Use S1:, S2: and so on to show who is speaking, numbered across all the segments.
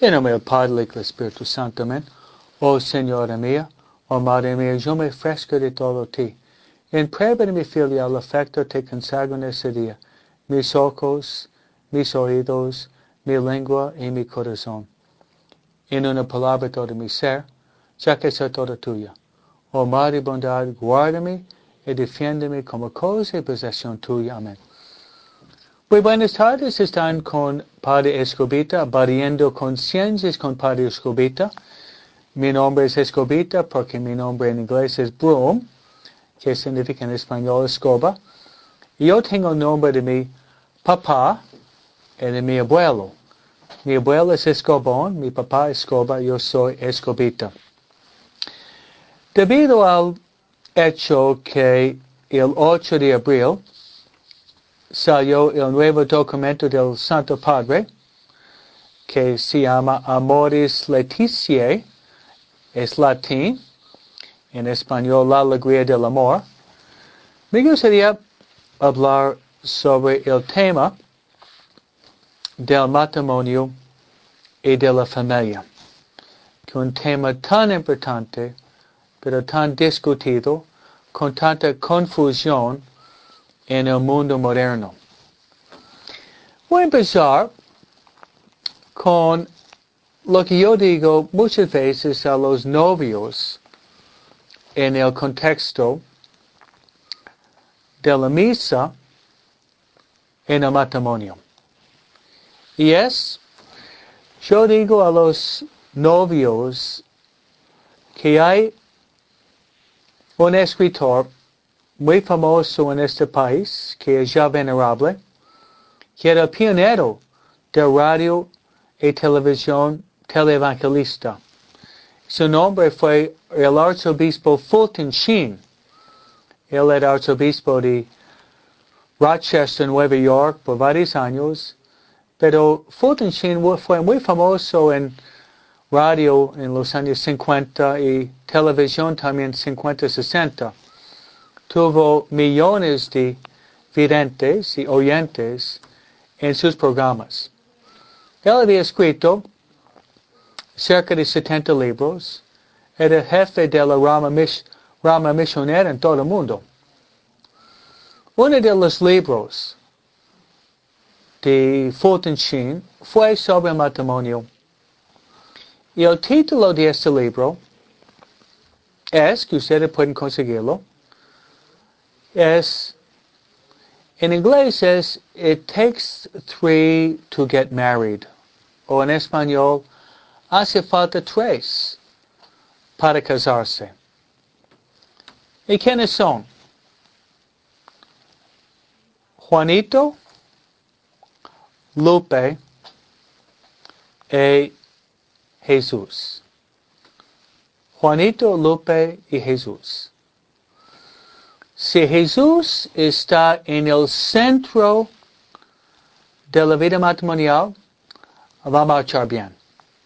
S1: En nombre del Padre y del Espíritu Santo, amén. Oh Señora mía, oh Madre mía, yo me ofrezco de todo ti. En prueba de mi filial afecto te consagro en ese día, mis ojos, mis oídos, mi lengua y mi corazón. En una palabra todo mi ser, ya que soy toda tuya. Oh Madre bondad, guárdame y defiéndeme como cosa y posesión tuya. Amén. Muy buenas tardes, están con Padre Escobita, variando conciencias con Padre Escobita. Mi nombre es Escobita porque mi nombre en inglés es Broom, que significa en español escoba. Y yo tengo el nombre de mi papá y de mi abuelo. Mi abuelo es Escobón, mi papá Escoba, yo soy Escobita. Debido al hecho que el 8 de abril salió el nuevo documento del Santo Padre, que se llama Amoris Laetitia, es latín, en español la alegría del amor, me gustaría hablar sobre el tema del matrimonio y de la familia, que es un tema tan importante, pero tan discutido, con tanta confusión en el mundo moderno. Voy a empezar con lo que yo digo muchas veces a los novios en el contexto de la misa en el matrimonio. Y yo digo a los novios que hay un escritor muy famoso en este país, que es ya venerable, que era pionero de radio y televisión televangelista. Su nombre fue el arzobispo Fulton Sheen. Él era arzobispo de Rochester, Nueva York, por varios años, pero Fulton Sheen fue muy famoso en radio en los años 50 y televisión también 50-60. Tuvo millones de videntes y oyentes en sus programas. Él había escrito cerca de 70 libros. Era jefe de la rama misionera en todo el mundo. Uno de los libros de Fulton Sheen fue sobre el matrimonio. Y el título de este libro es, que ustedes pueden conseguirlo, es, en inglés es It Takes Three to Get Married. O en español, Hace falta tres para casarse. ¿Y quiénes son? Juanito, Lupe y Jesús. Juanito, Lupe y Jesús. Si Jesús está en el centro de la vida matrimonial, va a marchar bien.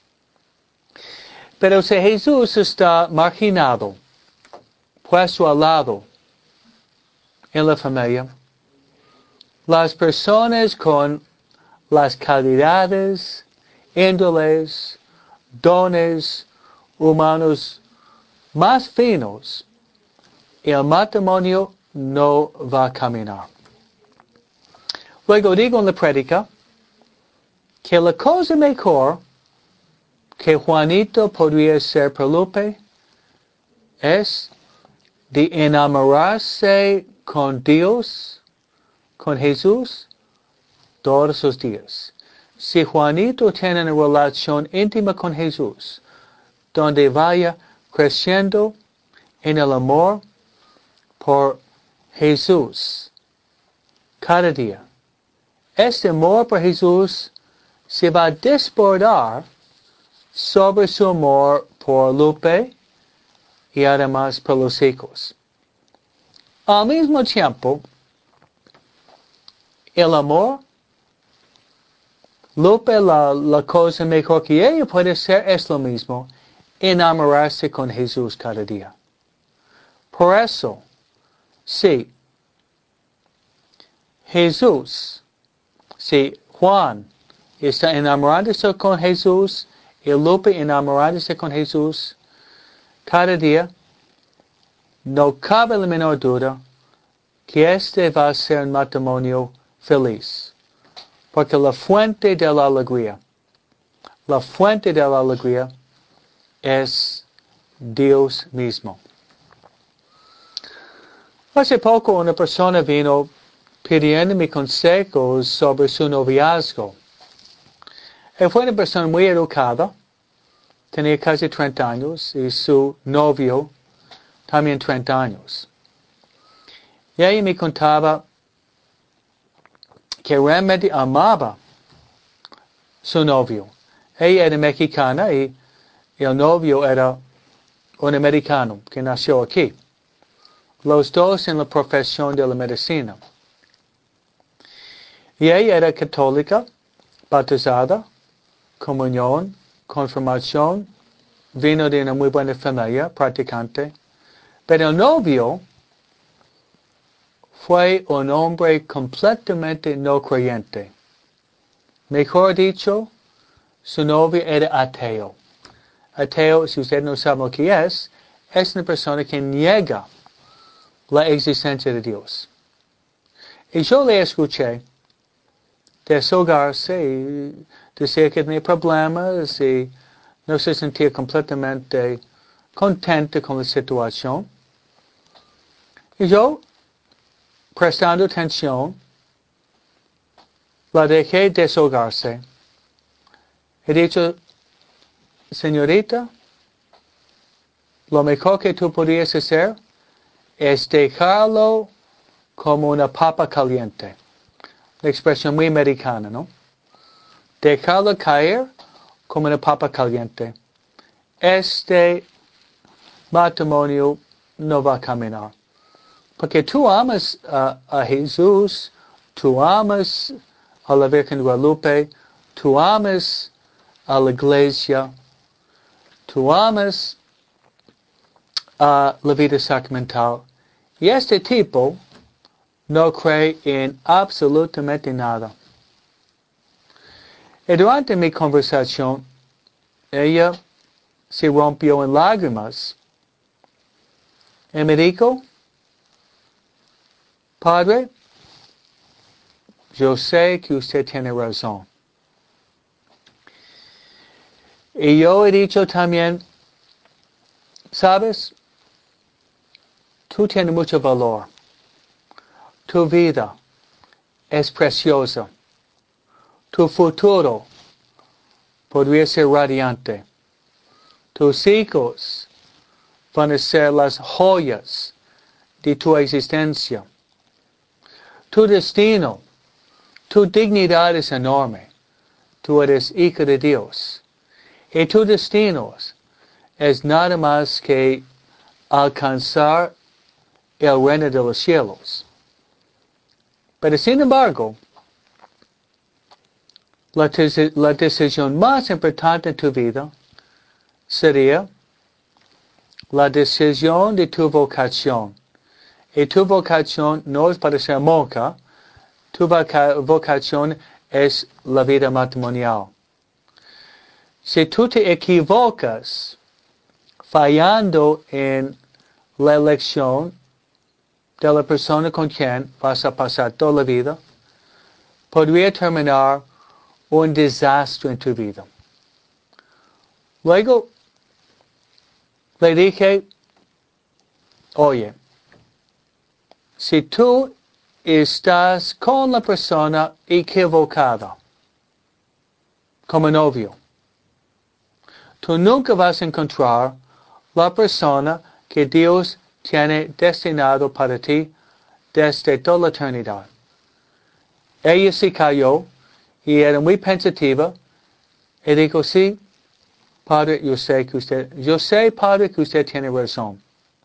S1: Pero si Jesús está marginado, puesto al lado en la familia, las personas con las calidades, índoles, dones humanos más finos, el matrimonio no va a caminar. Luego digo en la prédica que la cosa mejor que Juanito podría ser por Lupe es de enamorarse con Dios, con Jesús, todos los días. Si Juanito tiene una relación íntima con Jesús, donde vaya creciendo en el amor por Jesús cada día, este amor por Jesús se va a desbordar sobre su amor por Lupe y además por los hijos. Al mismo tiempo, el amor, Lupe, la cosa mejor que ella puede ser es lo mismo, enamorarse con Jesús cada día. Por eso, si Juan está enamorándose con Jesús y Lupe enamorándose con Jesús cada día, no cabe la menor duda que este va a ser un matrimonio feliz. Porque la fuente de la alegría es Dios mismo. Hace poco una persona vino pidiéndome consejos sobre su noviazgo. Él fue una persona muy educada, tenía casi 30 años, y su novio también 30 años. Y ella me contaba que realmente amaba su novio. Ella era mexicana y el novio era un americano que nació aquí. Los dos en la profesión de la medicina. Y ella era católica, bautizada, comunión, confirmación, vino de una muy buena familia, practicante. Pero el novio fue un hombre completamente no creyente. Mejor dicho, su novio era ateo. Ateo, si usted no sabe lo que es una persona que niega la existencia de Dios. Y yo le escuché desahogarse y decir que tenía problemas y no se sentía completamente contento con la situación. Y yo, prestando atención, la dejé desahogarse. He dicho, señorita, lo mejor que tú podrías hacer es dejarlo como una papa caliente. La expresión muy americana, ¿no? Dejarlo caer como una papa caliente. Este matrimonio no va a caminar. Porque tú amas a Jesús, tú amas a la Virgen de Guadalupe, tú amas a la iglesia, tú amas a la vida sacramental. Y este tipo no cree en absolutamente nada. Y durante mi conversación, ella se rompió en lágrimas. Y me dijo, Padre, yo sé que usted tiene razón. Y yo he dicho también, sabes, tú tienes mucho valor. Tu vida es preciosa. Tu futuro podría ser radiante. Tus hijos van a ser las joyas de tu existencia. Tu destino, tu dignidad es enorme. Tú eres hijo de Dios. Y tu destino es nada más que alcanzar el reino de los cielos. Pero sin embargo, la decisión más importante en tu vida sería la decisión de tu vocación. Y tu vocación no es para ser monja, tu vocación es la vida matrimonial. Si tú te equivocas fallando en la elección de la persona con quien vas a pasar toda la vida, podría terminar un desastre en tu vida. Luego le dije, oye, si tú estás con la persona equivocada como novio, tú nunca vas a encontrar la persona que Dios tiene destinado para ti desde toda la eternidad. Ella se cayó y era muy pensativa y dijo, sí, Padre, yo sé, Padre, que usted tiene razón.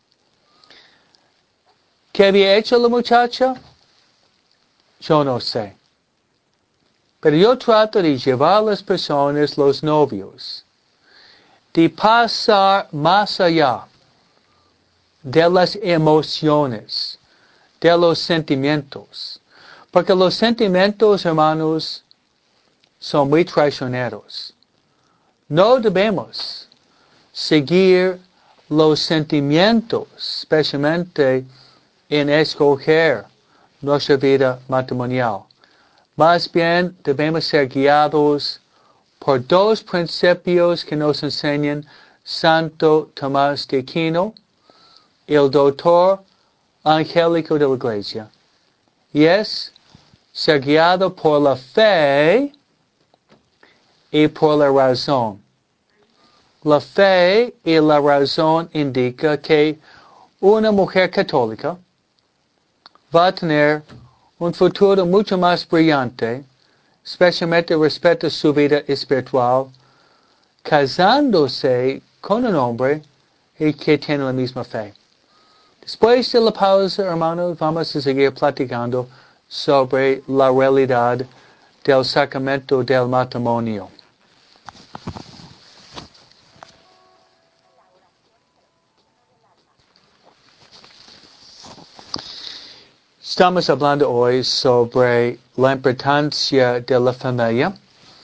S1: ¿Qué había hecho la muchacha? Yo no sé. Pero yo trato de llevar a las personas, los novios, de pasar más allá de las emociones, de los sentimientos. Porque los sentimientos, hermanos, son muy traicioneros. No debemos seguir los sentimientos, especialmente en escoger nuestra vida matrimonial. Más bien debemos ser guiados por dos principios que nos enseñan Santo Tomás de Aquino, el doctor angélico de la Iglesia, y es ser guiado por la fe y por la razón. La fe y la razón indica que una mujer católica va a tener un futuro mucho más brillante, especialmente respecto a su vida espiritual, casándose con un hombre y que tiene la misma fe. Después de la pausa, hermanos, vamos a seguir platicando sobre la realidad del sacramento del matrimonio. Estamos hablando hoy sobre la importancia de la familia.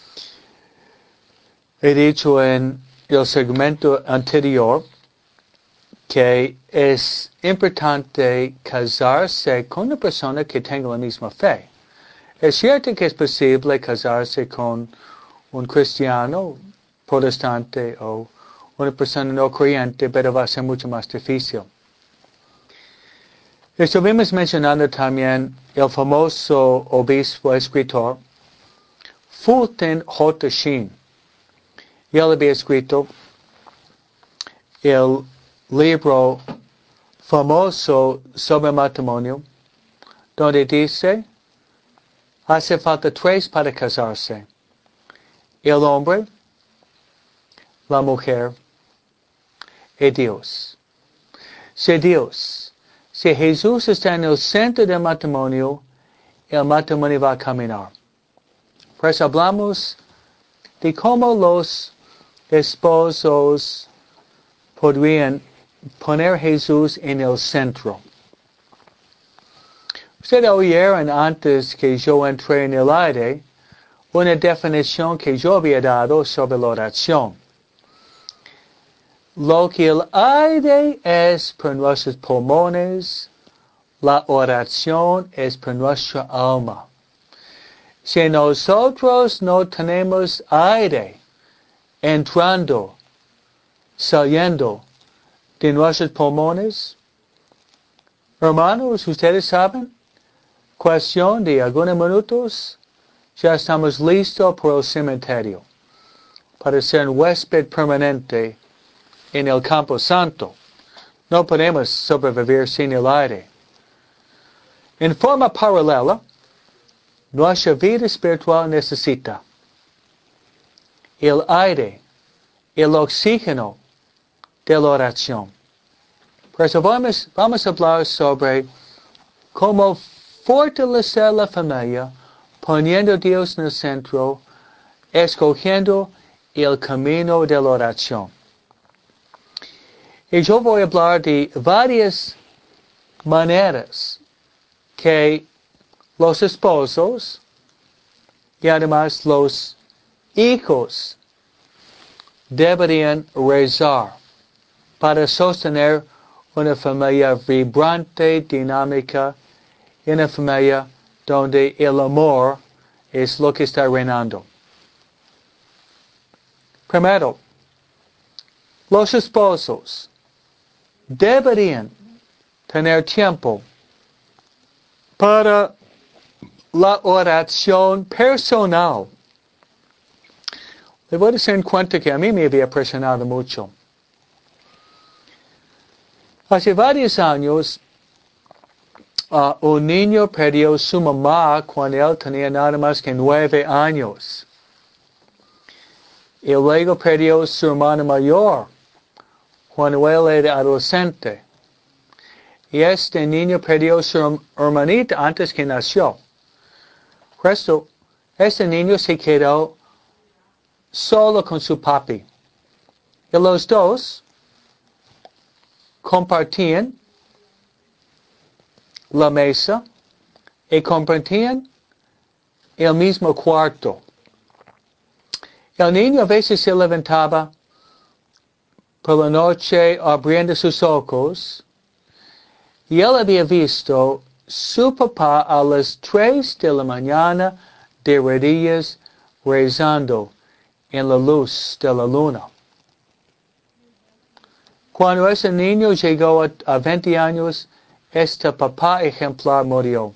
S1: He dicho en el segmento anterior que es importante casarse con una persona que tenga la misma fe. Es cierto que es posible casarse con un cristiano, protestante o una persona no creyente, pero va a ser mucho más difícil. Estuvimos mencionando también el famoso obispo escritor Fulton J. Sheen. Y él había escrito el libro famoso sobre matrimonio, donde dice, hace falta tres para casarse: el hombre, la mujer y Dios. Si Jesús está en el centro del matrimonio, el matrimonio va a caminar. Por eso hablamos de cómo los esposos podrían poner a Jesús en el centro. Ustedes oyeron antes que yo entré en el aire una definición que yo había dado sobre la oración. Lo que el aire es para nuestros pulmones, la oración es para nuestra alma. Si nosotros no tenemos aire entrando, saliendo de nuestros pulmones, hermanos, ustedes saben, cuestión de algunos minutos, ya estamos listos por el cementerio para ser un huésped permanente en el campo santo. No podemos sobrevivir sin el aire. En forma paralela, nuestra vida espiritual necesita el aire, el oxígeno de la oración. Por eso vamos a hablar sobre cómo fortalecer la familia poniendo a Dios en el centro, escogiendo el camino de la oración. Y yo voy a hablar de varias maneras que los esposos y además los hijos deberían rezar para sostener una familia vibrante, dinámica, una familia donde el amor es lo que está reinando. Primero, los esposos deberían tener tiempo para la oración personal. Le voy a decir en cuenta que a mí me había impresionado mucho. Hace varios años, un niño perdió a su mamá cuando él tenía nada más que 9 años. Y luego perdió a su hermana mayor cuando él era adolescente. Y este niño perdió a su hermanita antes que nació. Por eso, este niño se quedó solo con su papi. Y los dos compartían la mesa y compartían el mismo cuarto. El niño a veces se levantaba por la noche abriendo sus ojos y él había visto su papá a las 3 de la mañana de rodillas rezando en la luz de la luna. Cuando ese niño llegó a 20 años, este papá ejemplar murió.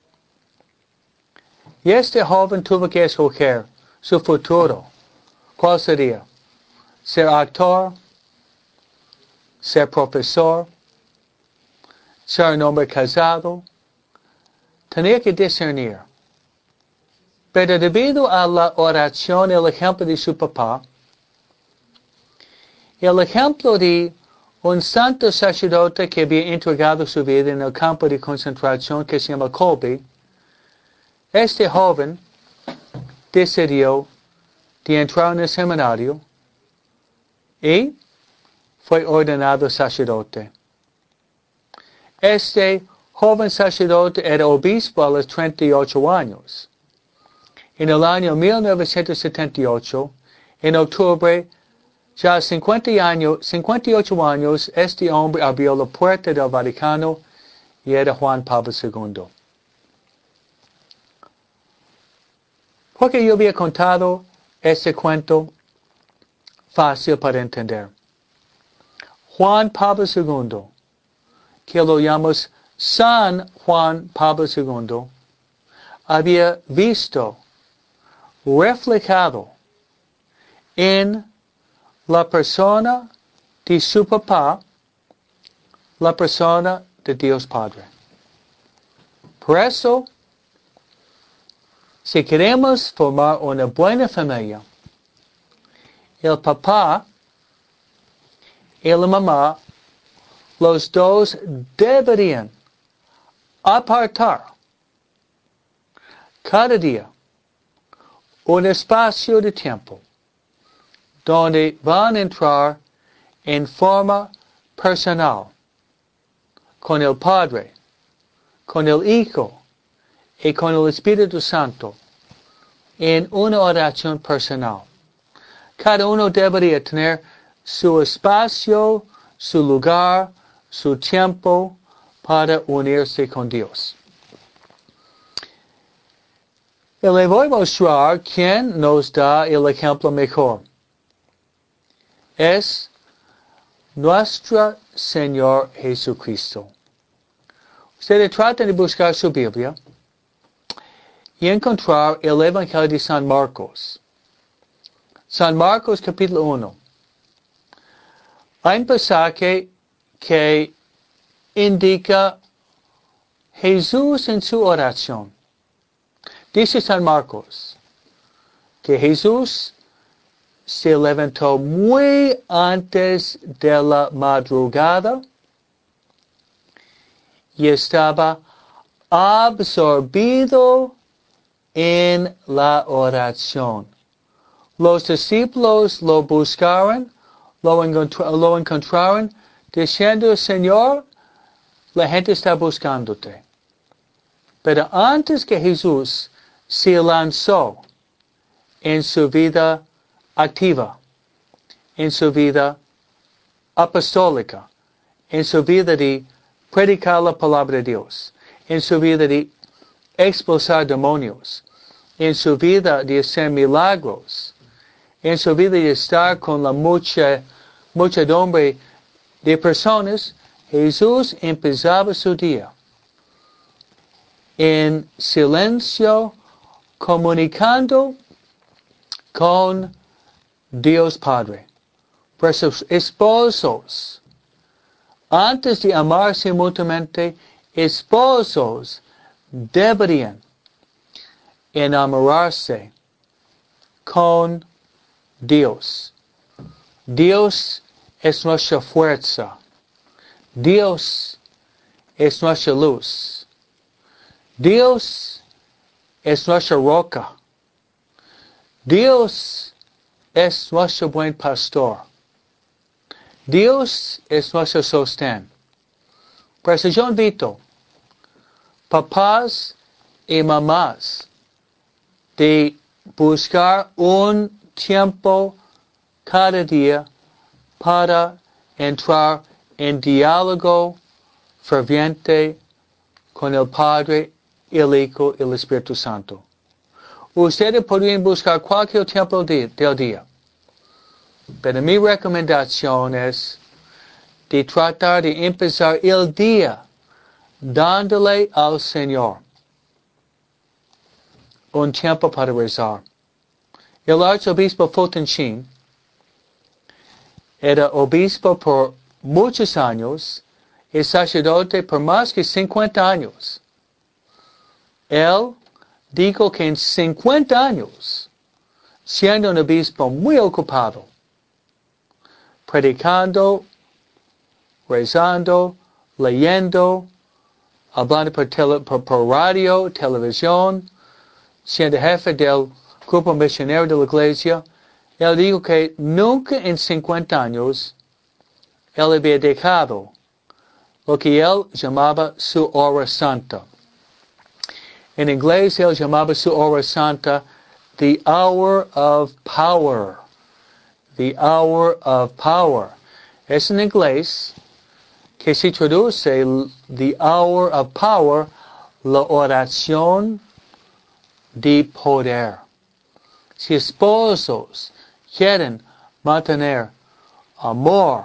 S1: Y este joven tuvo que escoger su futuro. ¿Cuál sería? ¿Ser actor? ¿Ser profesor? ¿Ser un hombre casado? Tenía que discernir. Pero debido a la oración, el ejemplo de su papá, el ejemplo de un santo sacerdote que había entregado su vida en el campo de concentración que se llama Kolbe, este joven decidió de entrar en el seminario y fue ordenado sacerdote. Este joven sacerdote era obispo a los 38 años. En el año 1978, en octubre, ya a 58 años, este hombre abrió la puerta del Vaticano y era Juan Pablo II. Porque yo había contado este cuento fácil para entender. Juan Pablo II, que lo llamamos San Juan Pablo II, había visto reflejado en la persona de su papá, la persona de Dios Padre. Por eso, si queremos formar una buena familia, el papá y la mamá, los dos deberían apartar cada día un espacio de tiempo donde van a entrar en forma personal con el Padre, con el Hijo y con el Espíritu Santo en una oración personal. Cada uno debería tener su espacio, su lugar, su tiempo para unirse con Dios. Y le voy a mostrar quién nos da el ejemplo mejor. Es nuestro Señor Jesucristo. Ustedes traten de buscar su Biblia y encontrar el Evangelio de San Marcos. San Marcos capítulo 1. Hay un pasaje que indica Jesús en su oración. Dice San Marcos que Jesús se levantó muy antes de la madrugada y estaba absorbido en la oración. Los discípulos lo buscaron, lo encontraron, diciendo, Señor, la gente está buscándote. Pero antes que Jesús se lanzó en su vida activa, en su vida apostólica, en su vida de predicar la palabra de Dios, en su vida de expulsar demonios, en su vida de hacer milagros, en su vida de estar con la muchedumbre de personas, Jesús empezaba su día en silencio, comunicando con Dios Padre. Por sus esposos, antes de amarse mutuamente, esposos deberían enamorarse con Dios. Dios es nuestra fuerza. Dios es nuestra luz. Dios es nuestra roca. Dios es nuestro buen pastor. Dios es nuestro sostén. Por eso yo invito papás y mamás de buscar un tiempo cada día para entrar en diálogo ferviente con el Padre, el Hijo y el Espíritu Santo. Ustedes podrían buscar cualquier tiempo del día, pero mi recomendación es de tratar de empezar el día dándole al Señor un tiempo para rezar. El arzobispo Fulton Sheen era obispo por muchos años y sacerdote por más que 50 años. Él dijo que en 50 años, siendo un obispo muy ocupado, predicando, rezando, leyendo, hablando por radio, televisión, siendo jefe del grupo misionero de la iglesia, él dijo que nunca en 50 años él había dejado lo que él llamaba su hora santa. En inglés él llamaba su hora santa the hour of power. The hour of power. Es en inglés que se traduce the hour of power, la oración de poder. Si esposos quieren mantener amor,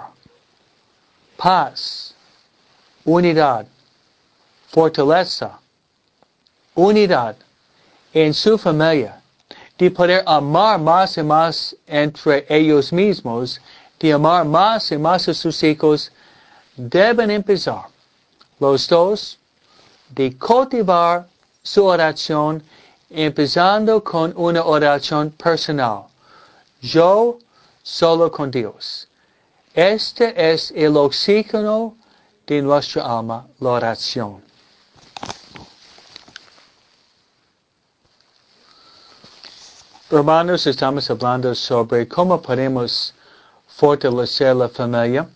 S1: paz, unidad, fortaleza, unidad en su familia, de poder amar más y más entre ellos mismos, de amar más y más a sus hijos, deben empezar los dos de cultivar su oración, empezando con una oración personal. Yo solo con Dios. Este es el oxígeno de nuestra alma, la oración. Hermanos, estamos hablando sobre cómo podemos fortalecer la familia,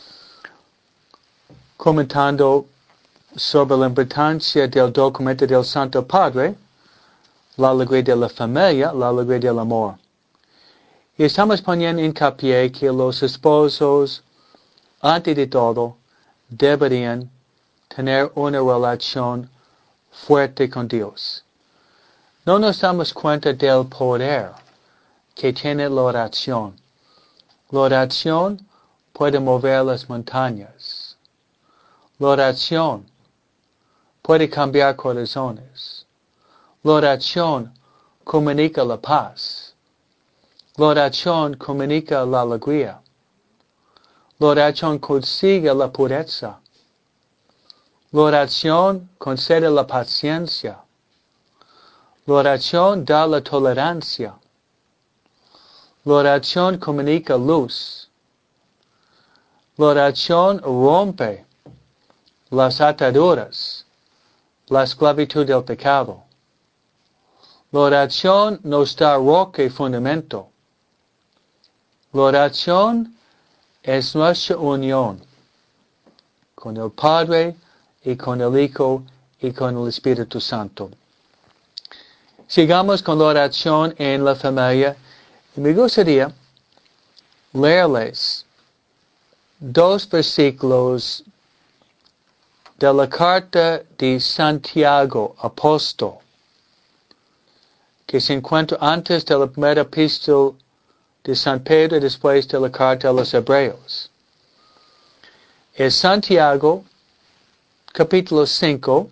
S1: comentando sobre la importancia del documento del Santo Padre, la alegría de la familia, la alegría del amor. Y estamos poniendo hincapié que los esposos, antes de todo, deberían tener una relación fuerte con Dios. No nos damos cuenta del poder que tiene la oración. La oración puede mover las montañas. La oración puede cambiar corazones. La oración comunica la paz. La oración comunica la alegría. La oración consigue la pureza. La oración concede la paciencia. La oración da la tolerancia. La oración comunica luz. La oración rompe las ataduras, la esclavitud del pecado. La oración nos da roca y fundamento. La oración es nuestra unión con el Padre y con el Hijo y con el Espíritu Santo. Sigamos con la oración en la familia. Y me gustaría leerles 2 versículos de la carta de Santiago, apóstol, que se encuentra antes de la primera epístola de San Pedro y después de la carta a los Hebreos. Es Santiago, capítulo 5,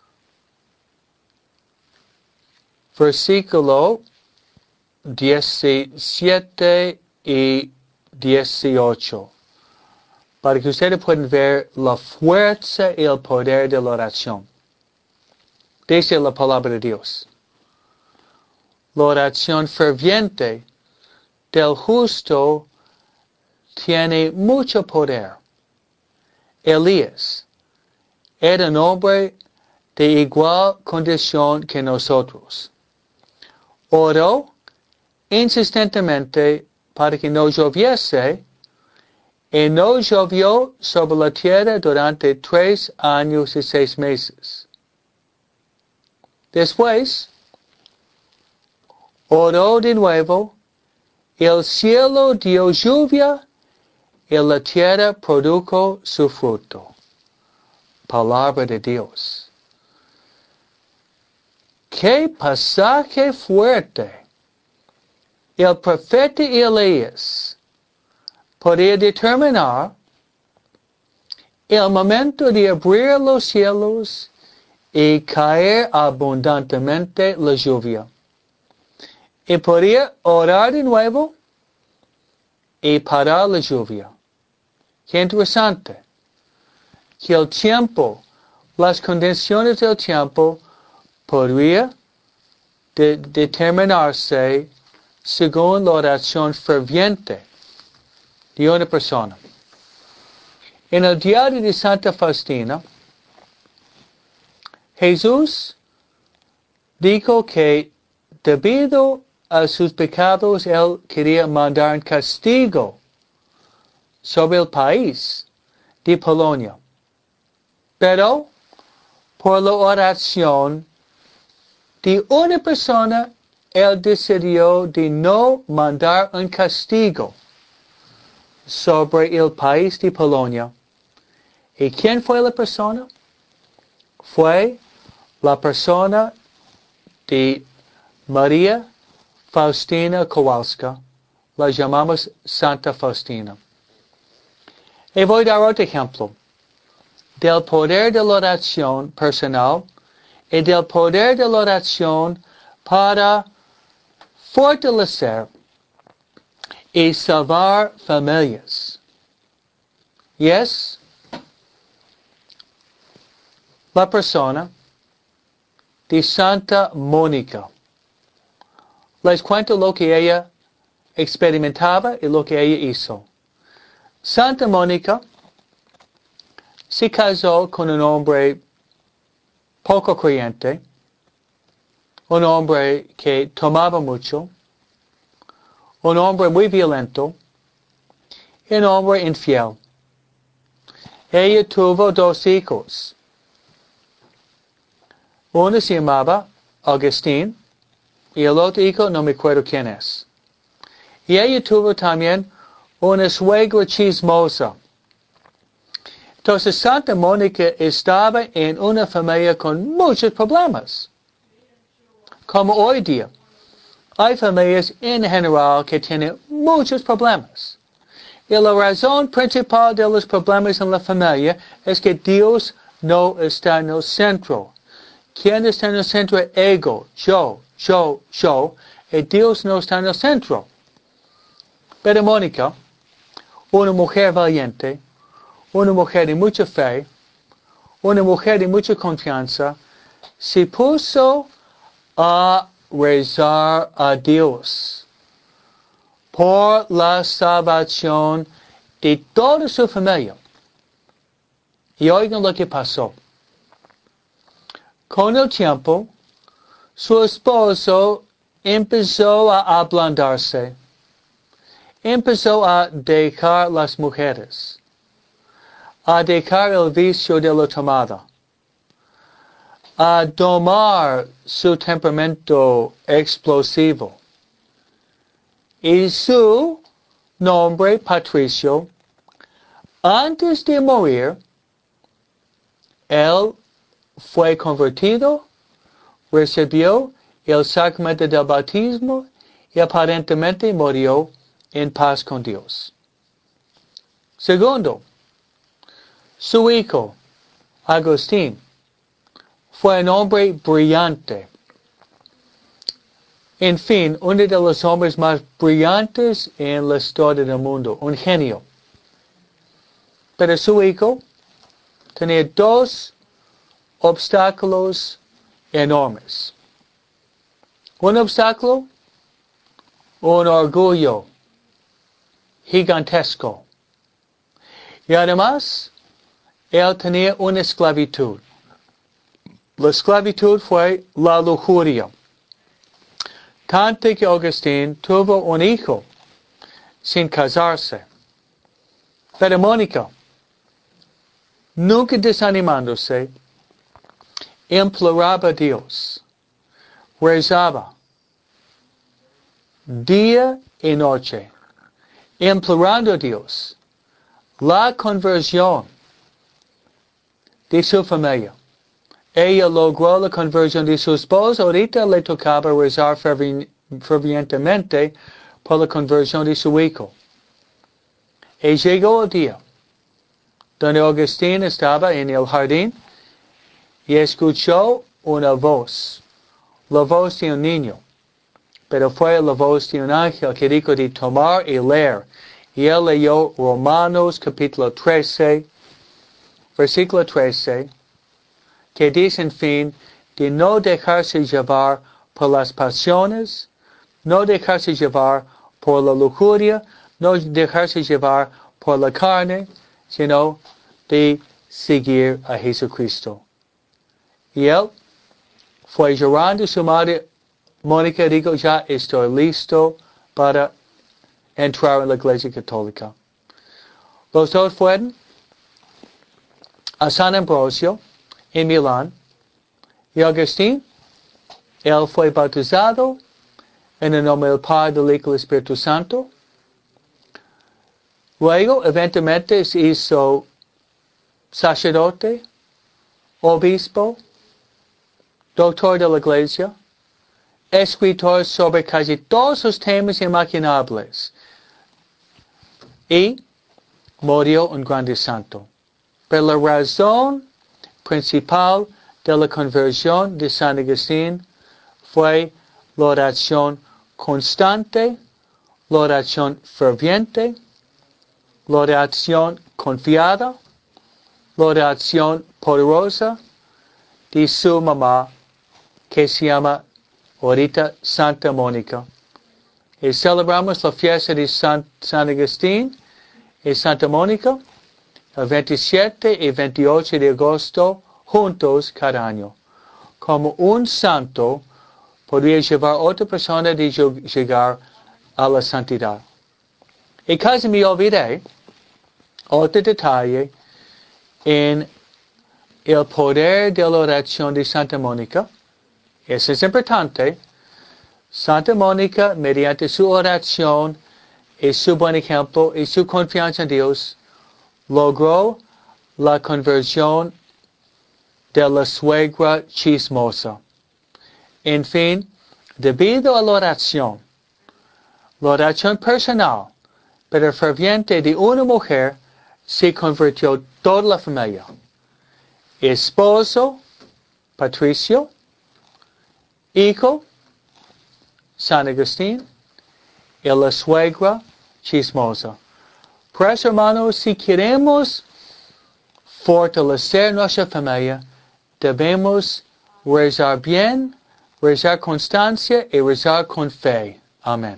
S1: versículo 17 y 18. Para que ustedes puedan ver la fuerza y el poder de la oración. Dice la palabra de Dios. La oración ferviente del justo tiene mucho poder. Elías era un hombre de igual condición que nosotros. Oró insistentemente para que no lloviese, y no llovió sobre la tierra durante 3 años y 6 meses. Después, oró de nuevo, El cielo dio lluvia y la tierra produjo su fruto. Palabra de Dios. ¡Qué pasaje fuerte! El profeta Elías podía determinar el momento de abrir los cielos y caer abundantemente la lluvia. Y podía orar de nuevo y parar la lluvia. Qué interesante. Que el tiempo, las condiciones del tiempo, podría determinarse según la oración ferviente de una persona. En el diario de Santa Faustina, Jesús dijo que debido a sus pecados él quería mandar un castigo sobre el país de Polonia. Pero por la oración de una persona, él decidió de no mandar un castigo sobre el país de Polonia. ¿Y quién fue la persona? Fue la persona de María Faustina Kowalska. La llamamos Santa Faustina. Y voy a dar otro ejemplo del poder de la oración personal y del poder de la oración para fortalecer y salvar familias. Y es la persona de Santa Mónica. Les cuento lo que ella experimentaba y lo que ella hizo. Santa Mónica se casó con un hombre poco creyente, un hombre que tomaba mucho, un hombre muy violento, y un hombre infiel. Ella tuvo 2 hijos. Uno se llamaba Agustín y el otro hijo no me acuerdo quién es. Y ella tuvo también una suegra chismosa. Entonces Santa Mónica estaba en una familia con muchos problemas. Como hoy día, hay familias en general que tienen muchos problemas. Y la razón principal de los problemas en la familia es que Dios no está en el centro. ¿Quién está en el centro? Ego, yo. Y Dios no está en el centro. Pero Mónica, una mujer valiente, una mujer de mucha fe, una mujer de mucha confianza, se puso a rezar a Dios por la salvación de toda su familia. Y oigan lo que pasó. Con el tiempo, su esposo empezó a ablandarse, empezó a dejar las mujeres, a dejar el vicio de la tomada, a domar su temperamento explosivo. Y su nombre, Patricio, antes de morir, él fue convertido, recibió el sacramento del bautismo y aparentemente murió en paz con Dios. Segundo, su hijo, Agustín, fue un hombre brillante. En fin, uno de los hombres más brillantes en la historia del mundo, un genio. Pero su hijo tenía 2 obstáculos enormes. Un obstáculo, un orgullo gigantesco. Y además, él tenía una esclavitud. La esclavitud fue la lujuria. Tanto que Agustín tuvo un hijo sin casarse. Pero Mónica, nunca desanimándose, imploraba a Dios, rezaba día y noche, implorando a Dios la conversión de su familia. Ella logró la conversión de su esposo. Ahorita le tocaba rezar fervientemente por la conversión de su hijo. Y llegó el día donde Agustín estaba en el jardín y escuchó una voz, la voz de un niño, pero fue la voz de un ángel que dijo de tomar y leer. Y él leyó Romanos capítulo 13, versículo 13, que dice en fin, de no dejarse llevar por las pasiones, no dejarse llevar por la lujuria, no dejarse llevar por la carne, sino de seguir a Jesucristo. Y él fue llorando. Su madre Mónica dijo, ya estoy listo para entrar en la iglesia católica. Los dos fueron a San Ambrosio en Milán. Y Agustín, él fue bautizado en el nombre del Padre, del Hijo y del Espíritu Santo. Luego, eventualmente, se hizo sacerdote, obispo, doctor de la iglesia, escritor sobre casi todos los temas imaginables. Y murió un grande santo. Pero la razón principal de la conversión de San Agustín fue la oración constante, la oración ferviente, la oración confiada, la oración poderosa de su mamá, que se llama ahorita Santa Mónica. Y celebramos la fiesta de San Agustín y Santa Mónica el 27 y 28 de agosto juntos cada año. Como un santo podría llevar a otra persona de llegar a la santidad. Y casi me olvidé otro detalle en el poder de la oración de Santa Mónica. Eso es importante. Santa Mónica, mediante su oración y su buen ejemplo y su confianza en Dios, logró la conversión de la suegra chismosa. En fin, debido a la oración personal, pero ferviente de una mujer, se convirtió toda la familia. Esposo, Patricio, hijo, San Agustín, y la suegra chismosa. Pues hermanos, si queremos fortalecer nuestra familia, debemos rezar bien, rezar constancia y rezar con fe. Amén.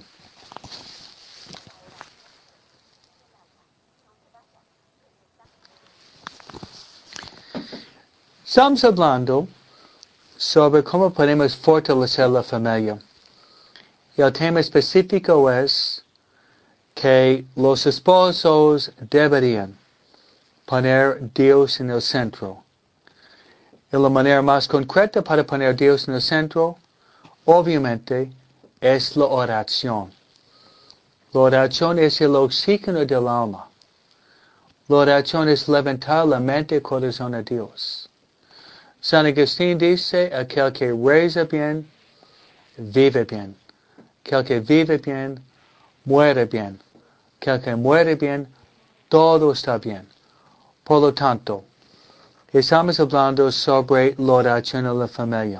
S1: Estamos hablando sobre cómo podemos fortalecer la familia. Y el tema específico es que los esposos deberían poner Dios en el centro. Y la manera más concreta para poner Dios en el centro, obviamente, es la oración. La oración es el oxígeno del alma. La oración es levantar la mente y corazón a Dios. San Agustín dice, aquel que reza bien, vive bien. Aquel que vive bien, muere bien. Aquel que muere bien, todo está bien. Por lo tanto, estamos hablando sobre la oración en la familia.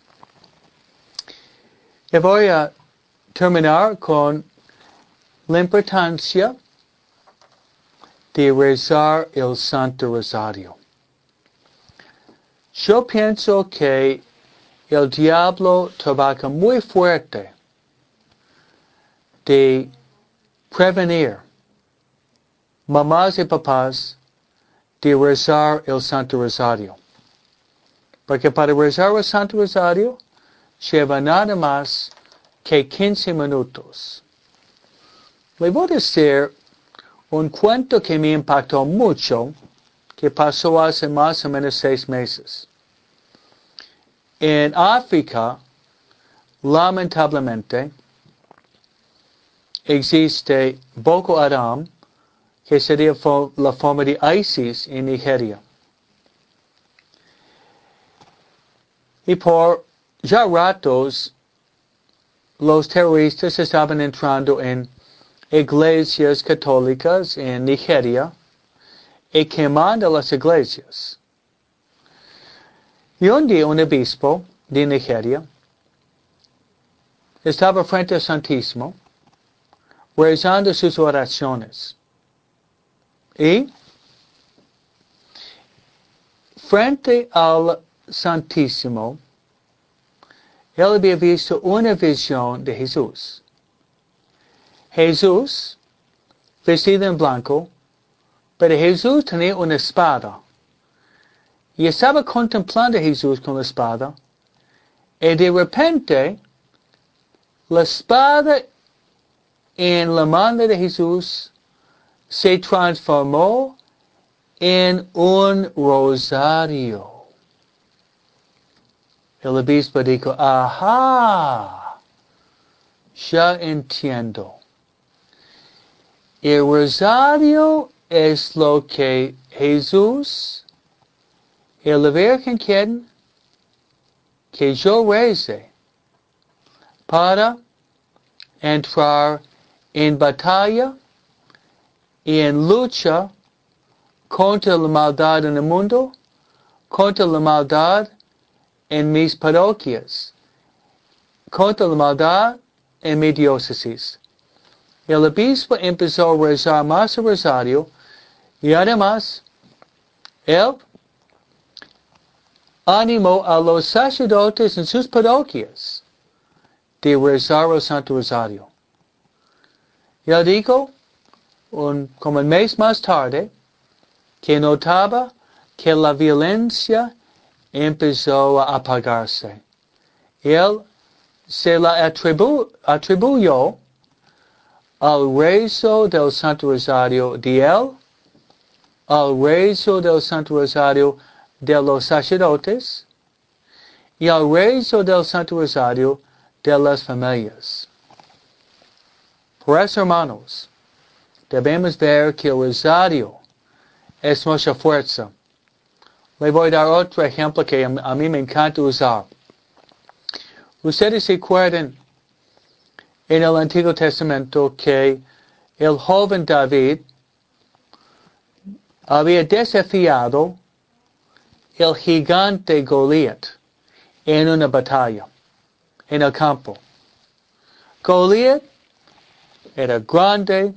S1: Y voy a terminar con la importancia de rezar el Santo Rosario. Yo pienso que el diablo trabaja muy fuerte de prevenir mamás y papás de rezar el Santo Rosario. Porque para rezar el Santo Rosario lleva nada más que 15 minutos. Le voy a decir un cuento que me impactó mucho, que pasó hace más o menos 6 meses. En África, lamentablemente, existe Boko Haram, que sería la forma de ISIS en Nigeria. Y por ya ratos, los terroristas estaban entrando en iglesias católicas en Nigeria y quemando las iglesias. Y un día un obispo de Nigeria estaba frente al Santísimo rezando sus oraciones. Y frente al Santísimo, él había visto una visión de Jesús. Jesús, vestido en blanco, pero Jesús tenía una espada. Y estaba contemplando a Jesús con la espada. Y de repente, la espada en la mano de Jesús se transformó en un rosario. El obispo dijo, ajá, ya entiendo. El rosario es lo que Jesús y la Virgen quieren que yo rece para entrar en batalla y en lucha contra la maldad en el mundo, contra la maldad en mis parroquias, contra la maldad en mi diócesis. El obispo empezó a rezar más el rosario y además él animó a los sacerdotes en sus parroquias de rezar el Santo Rosario. Y él dijo, como un mes más tarde, que notaba que la violencia empezó a apagarse. Él se la atribuyó al rezo del Santo Rosario de él, al rezo del Santo Rosario de los sacerdotes y al rezo del Santo Rosario de las familias. Por eso, hermanos, debemos ver que el rosario es nuestra fuerza. Le voy a dar otro ejemplo que a mí me encanta usar. Ustedes se acuerdan en el Antiguo Testamento que el joven David había desafiado el gigante Goliat en una batalla, en el campo. Goliat era grande,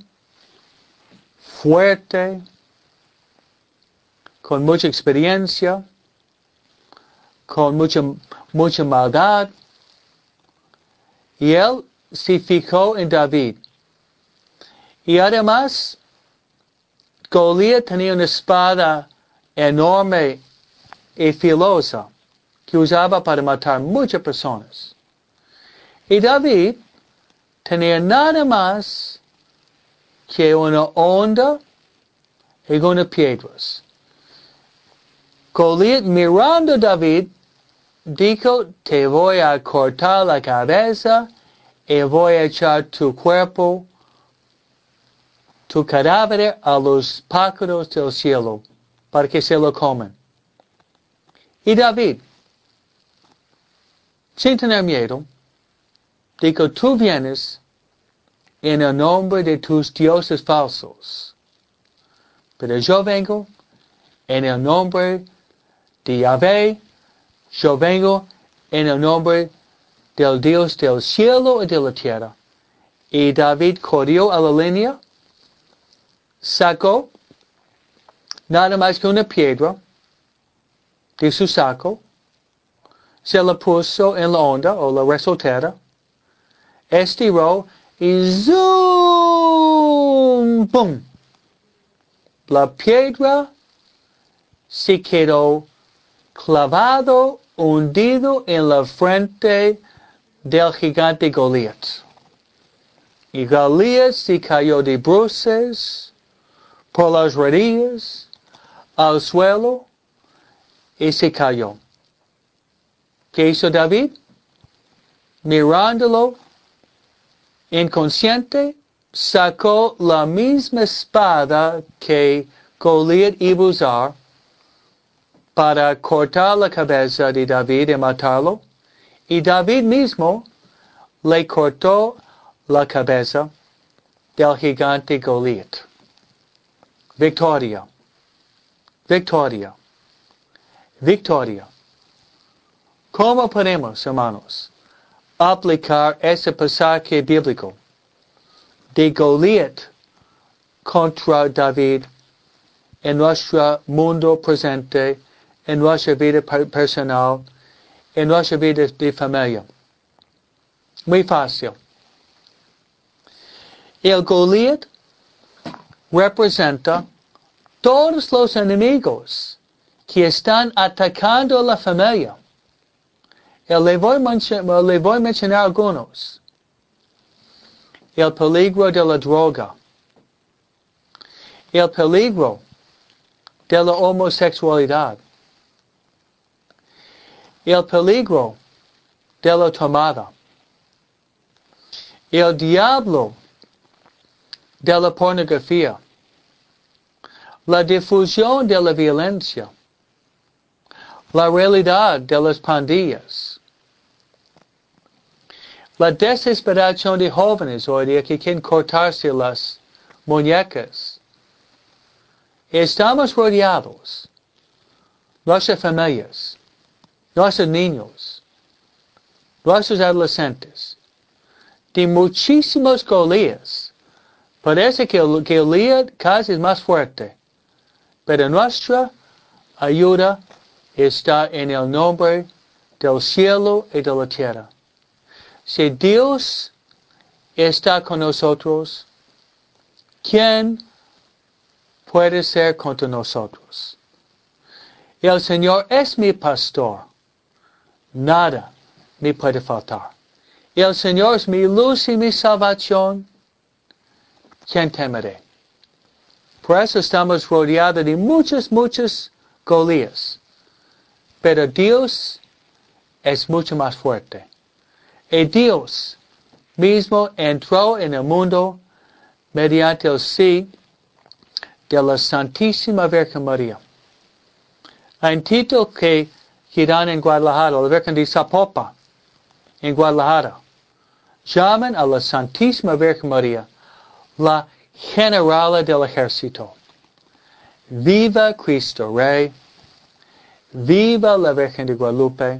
S1: fuerte, con mucha experiencia, con mucha maldad. Y él se fijó en David. Y además, Goliat tenía una espada enorme y filosa que usaba para matar muchas personas. Y David tenía nada más que una onda y unas piedras. Goliat, mirando a David, dijo, te voy a cortar la cabeza y voy a echar tu cuerpo, tu cadáver a los pájaros del cielo para que se lo coman. Y David, sin tener miedo, dijo, tú vienes en el nombre de tus dioses falsos, pero yo vengo en el nombre de Yahvé, yo vengo en el nombre del Dios del cielo y de la tierra. Y David corrió a la línea, sacó nada más que una piedra de su saco, se la puso en la onda o la resoltera, estiró y ¡zoom! ¡Pum! La piedra se quedó clavado, hundido en la frente del gigante Goliat. Y Goliat se cayó de bruces por las rodillas al suelo y se cayó. ¿Qué hizo David? Mirándolo, inconsciente, sacó la misma espada que Goliat iba a usar para cortar la cabeza de David y matarlo. Y David mismo le cortó la cabeza del gigante Goliat. Victoria, victoria, victoria. ¿Cómo podemos, hermanos, aplicar ese pasaje bíblico de Goliat contra David en nuestro mundo presente, en nuestra vida personal, en nuestra vida de familia? Muy fácil. El Goliat representa todos los enemigos que están atacando a la familia. Le voy a mencionar algunos. El peligro de la droga. El peligro de la homosexualidad. El peligro de la tomada. El diablo de la pornografía. La difusión de la violencia. La realidad de las pandillas. La desesperación de jóvenes hoy día que quieren cortarse las muñecas. Estamos rodeados, nuestras familias, nuestros niños, nuestros adolescentes, de muchísimos Goliaths. Parece que el Goliat casi es más fuerte, pero nuestra ayuda está en el nombre del cielo y de la tierra. Si Dios está con nosotros, ¿quién puede ser contra nosotros? El Señor es mi pastor. Nada me puede faltar. El Señor es mi luz y mi salvación. ¿Quién temeré? Por eso estamos rodeados de muchos Goliaths. Pero Dios es mucho más fuerte. Y Dios mismo entró en el mundo mediante el sí de la Santísima Virgen María. En título que dan en Guadalajara, la Virgen de Zapopan, en Guadalajara, llaman a la Santísima Virgen María la Generala del Ejército. Viva Cristo Rey, viva la Virgen de Guadalupe,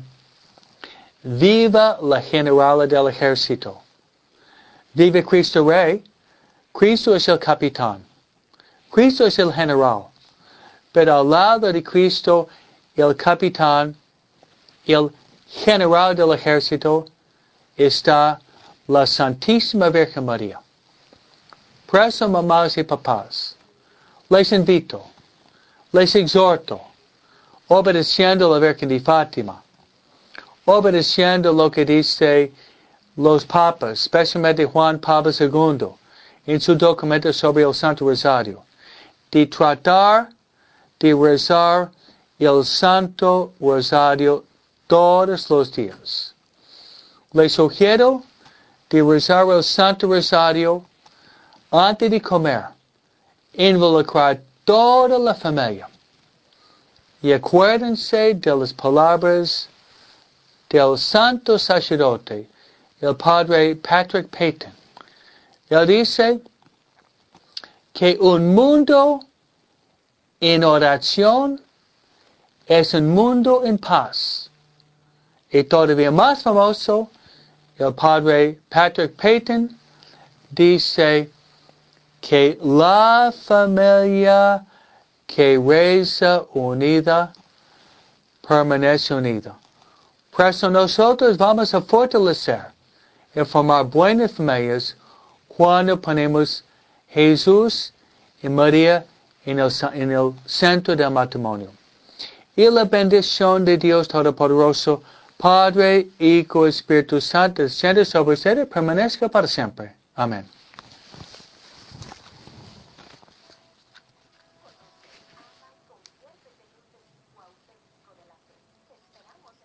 S1: viva la Generala del Ejército. Viva Cristo Rey. Cristo es el capitán. Cristo es el general. Pero al lado de Cristo, el capitán, el general del ejército, está la Santísima Virgen María. Por eso, mamás y papás, les invito, les exhorto, obedeciendo a la Virgen de Fátima, obedeciendo lo que dice los papas, especialmente Juan Pablo II, en su documento sobre el Santo Rosario, de tratar de rezar el Santo Rosario todos los días. Les sugiero de rezar el Santo Rosario antes de comer, involucrar toda la familia. Y acuérdense de las palabras del santo sacerdote, el padre Patrick Peyton. Él dice que un mundo en oración es un mundo en paz. Y todavía más famoso, el padre Patrick Peyton dice que la familia que reza unida permanece unida. Por eso nosotros vamos a fortalecer y formar buenas familias cuando ponemos Jesús y María en el centro del matrimonio. Y la bendición de Dios Todopoderoso, Padre, Hijo y Espíritu Santo, descienda sobre ustedes y permanezca para siempre. Amén.